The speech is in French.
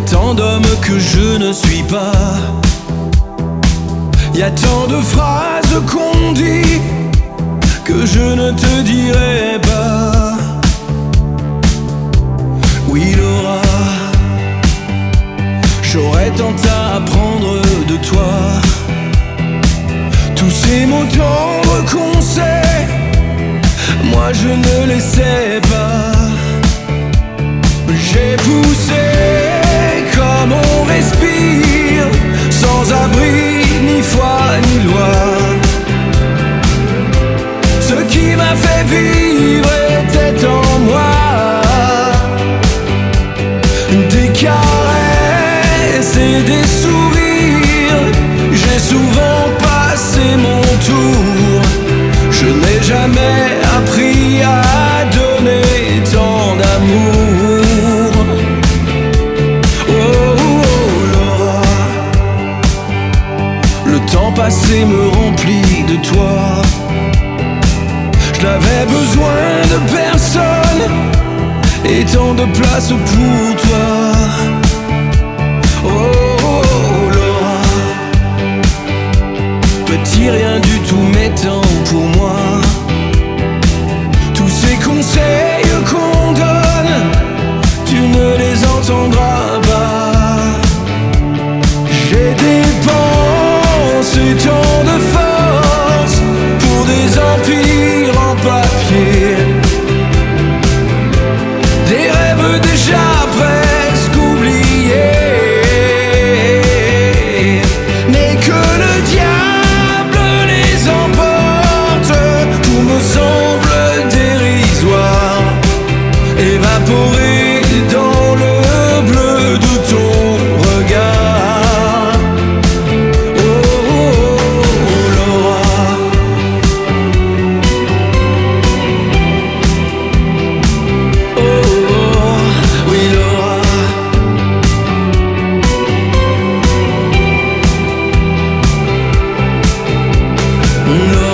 tant d'hommes que je ne suis pas. Y a tant de phrases qu'on dit que je ne te dirai pas. Oui Laura, j'aurais tant à apprendre de toi. Tous ces mots tendres qu'on sait, moi je ne les sais pas. J'ai poussé comme on respire, sans abri, ni foi, ni loi. Ce qui m'a fait vivre était en moi. Des caresses et des sourires, j'ai souvent passé mon tour. Je n'ai jamais appris à donner tant d'amour. Le temps passé me remplit de toi. Je n'avais besoin de personne et tant de place pour toi. Oh Laura, petit rien du tout mais tant pour moi. Tous ces conseils qu'on donne, tu ne les entendras pas. J'ai dépensé tant de force pour des empires en papier, des rêves déjà presque oubliés. Mais que le diable les emporte, tout me semble dérisoire, évaporé dans le bleu de ton regard. No.